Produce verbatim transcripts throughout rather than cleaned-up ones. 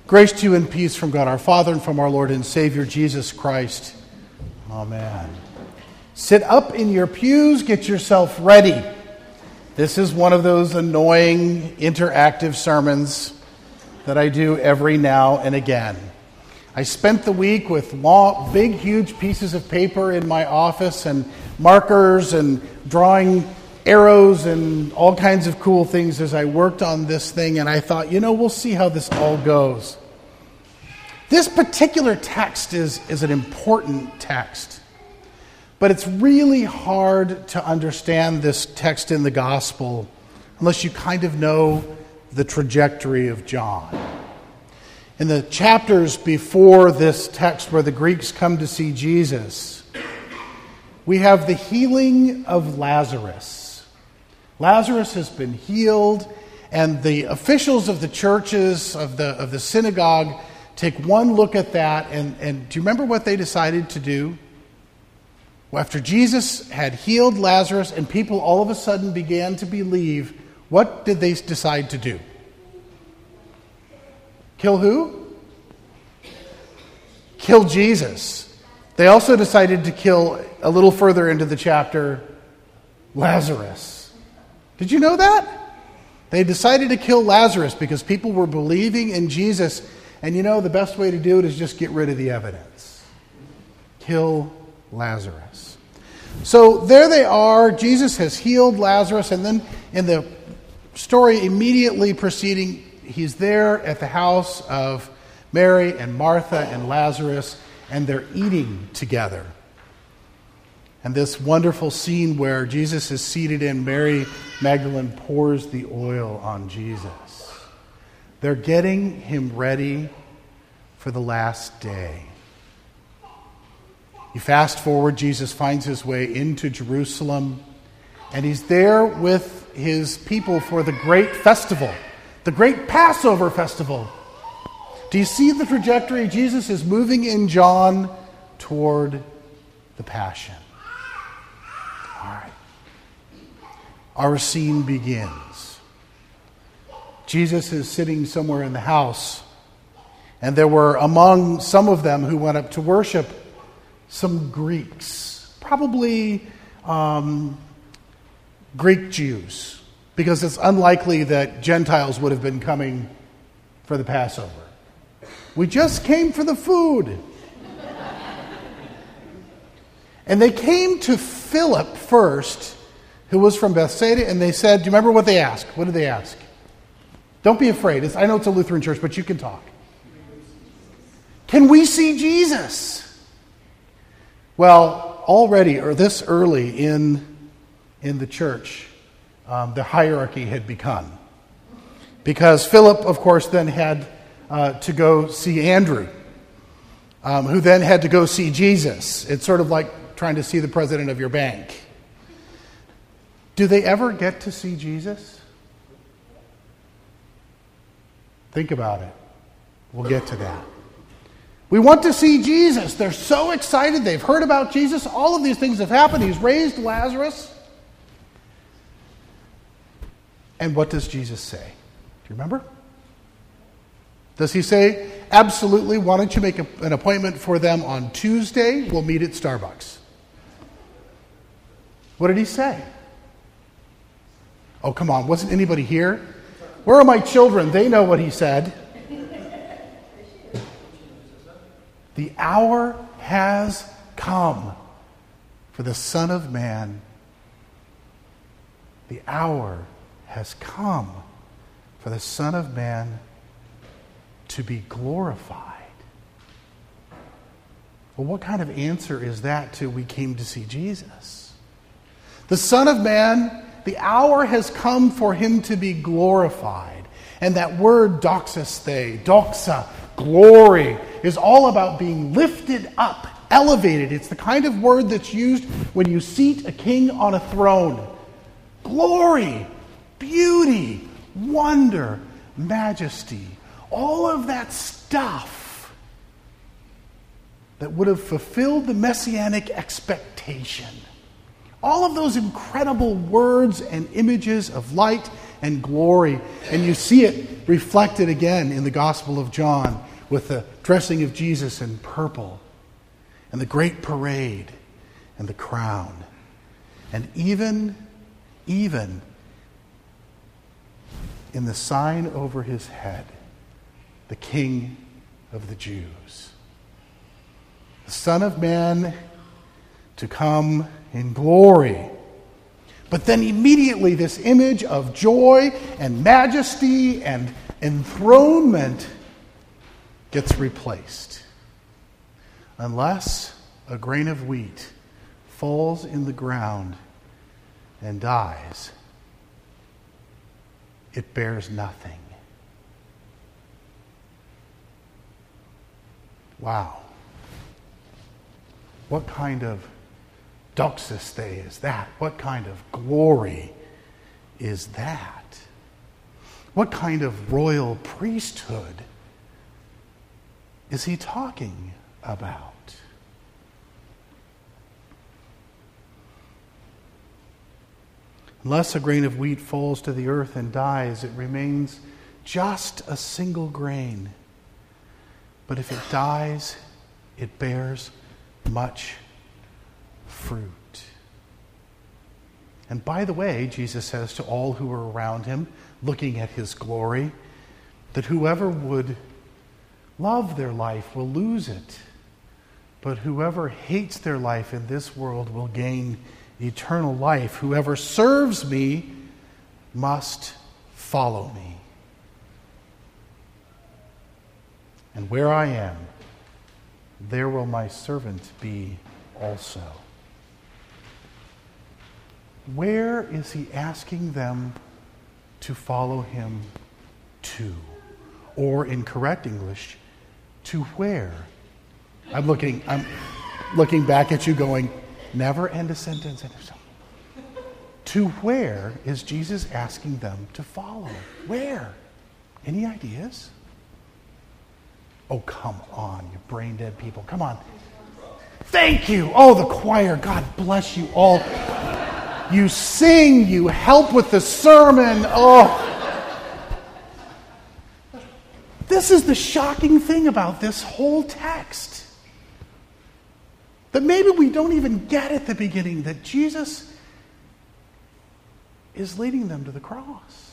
Grace to you and peace from God our Father and from our Lord and Savior Jesus Christ. Amen. Sit up in your pews, get yourself ready. This is one of those annoying interactive sermons that I do every now and again. I spent the week with long, big, huge pieces of paper in my office and markers and drawing arrows and all kinds of cool things as I worked on this thing, and I thought, you know, we'll see how this all goes. This particular text is, is an important text, but it's really hard to understand this text in the gospel unless you kind of know the trajectory of John. In the chapters before this text where the Greeks come to see Jesus, we have the healing of Lazarus. Lazarus has been healed, and the officials of the churches, of the of the synagogue, take one look at that, and, and do you remember what they decided to do? Well, after Jesus had healed Lazarus and people all of a sudden began to believe, what did they decide to do? Kill who? Kill Jesus. They also decided to kill, a little further into the chapter, Lazarus. Did you know that? They decided to kill Lazarus because people were believing in Jesus. And you know, the best way to do it is just get rid of the evidence. Kill Lazarus. So there they are. Jesus has healed Lazarus. And then in the story immediately preceding, he's there at the house of Mary and Martha and Lazarus, and they're eating together. And this wonderful scene where Jesus is seated in, Mary Magdalene pours the oil on Jesus. They're getting him ready for the last day. You fast forward, Jesus finds his way into Jerusalem, and he's there with his people for the great festival, the great Passover festival. Do you see the trajectory? Jesus is moving in John toward the Passion. All right. Our scene begins. Jesus is sitting somewhere in the house, and there were among some of them who went up to worship some Greeks, probably um, Greek Jews, because it's unlikely that Gentiles would have been coming for the Passover. We just came for the food. And they came to Philip first, who was from Bethsaida, and they said, do you remember what they asked? What did they ask? Don't be afraid. It's, I know it's a Lutheran church, but you can talk. Can we see Jesus? Well, already, or this early in, in the church, um, the hierarchy had begun. Because Philip, of course, then had uh, to go see Andrew, um, who then had to go see Jesus. It's sort of like trying to see the president of your bank. Do they ever get to see Jesus? Think about it. We'll get to that. We want to see Jesus. They're so excited. They've heard about Jesus. All of these things have happened. He's raised Lazarus. And what does Jesus say? Do you remember? Does he say, absolutely, why don't you make a, an appointment for them on Tuesday? We'll meet at Starbucks. What did he say? Oh, come on. Wasn't anybody here? Where are my children? They know what he said. The hour has come for the Son of Man. The hour has come for the Son of Man to be glorified. Well, what kind of answer is that to we came to see Jesus? The Son of Man, the hour has come for him to be glorified. And that word doxasthē, doxa, glory, is all about being lifted up, elevated. It's the kind of word that's used when you seat a king on a throne. Glory, beauty, wonder, majesty, all of that stuff that would have fulfilled the messianic expectation. All of those incredible words and images of light and glory. And you see it reflected again in the Gospel of John with the dressing of Jesus in purple and the great parade and the crown. And even, even in the sign over his head, the King of the Jews. The Son of Man to come in glory. But then immediately this image of joy and majesty and enthronement gets replaced. Unless a grain of wheat falls in the ground and dies, it bears nothing. Wow. What kind of doxis day is that? What kind of glory is that? What kind of royal priesthood is he talking about? Unless a grain of wheat falls to the earth and dies, it remains just a single grain. But if it dies, it bears much fruit. And by the way, Jesus says to all who are around him, looking at his glory, that whoever would love their life will lose it, but whoever hates their life in this world will gain eternal life. Whoever serves me must follow me. And where I am, there will my servant be also. Where is he asking them to follow him to? Or in correct English, to where? I'm looking, I'm looking back at you going, never end a sentence. To where is Jesus asking them to follow? Where? Any ideas? Oh, come on, you brain dead people. Come on. Thank you. Oh, the choir. God bless you all. You sing. You help with the sermon. Oh. This is the shocking thing about this whole text. That maybe we don't even get at the beginning that Jesus is leading them to the cross.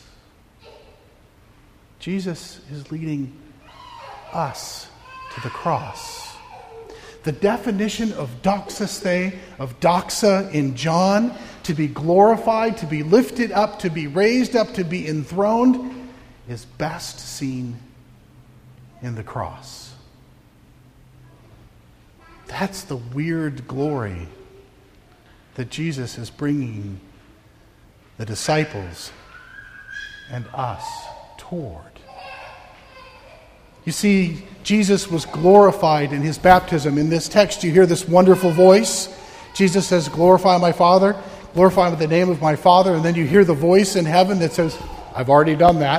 Jesus is leading us to the cross. The definition of doxis they, of doxa in John, to be glorified, to be lifted up, to be raised up, to be enthroned, is best seen in the cross. That's the weird glory that Jesus is bringing the disciples and us toward. You see, Jesus was glorified in his baptism. In this text, you hear this wonderful voice. Jesus says, glorify my Father, glorify the name of my Father. And then you hear the voice in heaven that says, I've already done that.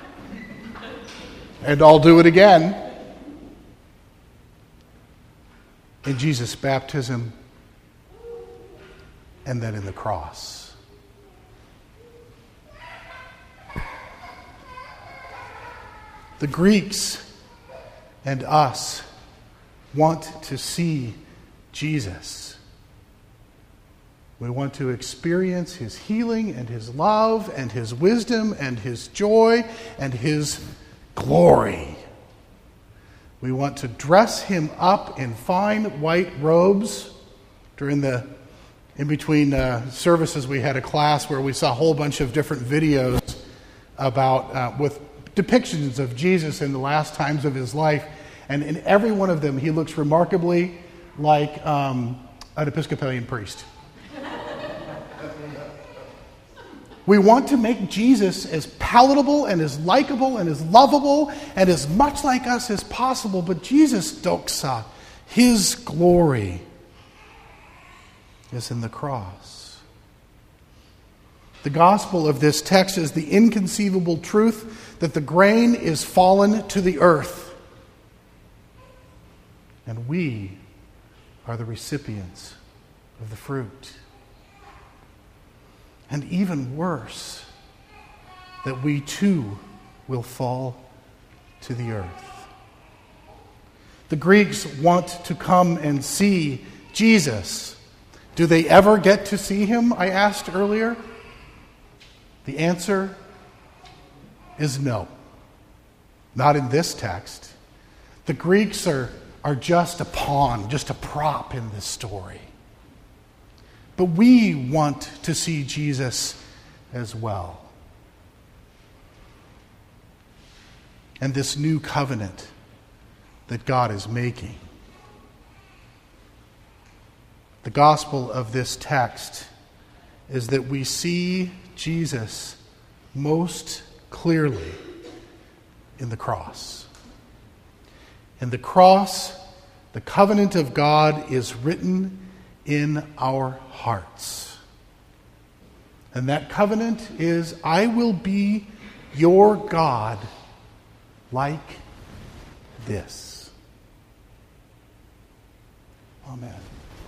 And I'll do it again. In Jesus' baptism, and then in the cross. The Greeks and us want to see Jesus. We want to experience his healing and his love and his wisdom and his joy and his glory. We want to dress him up in fine white robes. During the in between uh, services, we had a class where we saw a whole bunch of different videos about uh, with depictions of Jesus in the last times of his life, and in every one of them, he looks remarkably like um, an Episcopalian priest. We want to make Jesus as palatable and as likable and as lovable and as much like us as possible, but Jesus' doxa, his glory, is in the cross. The gospel of this text is the inconceivable truth that the grain is fallen to the earth, and we are the recipients of the fruit. And even worse, that we too will fall to the earth. The Greeks want to come and see Jesus. Do they ever get to see him? I asked earlier. The answer is no. Not in this text. The Greeks are, are just a pawn, just a prop in this story. But we want to see Jesus as well. And this new covenant that God is making. The gospel of this text is that we see Jesus most clearly in the cross. In the cross, the covenant of God is written in our hearts. And that covenant is, I will be your God like this. Amen.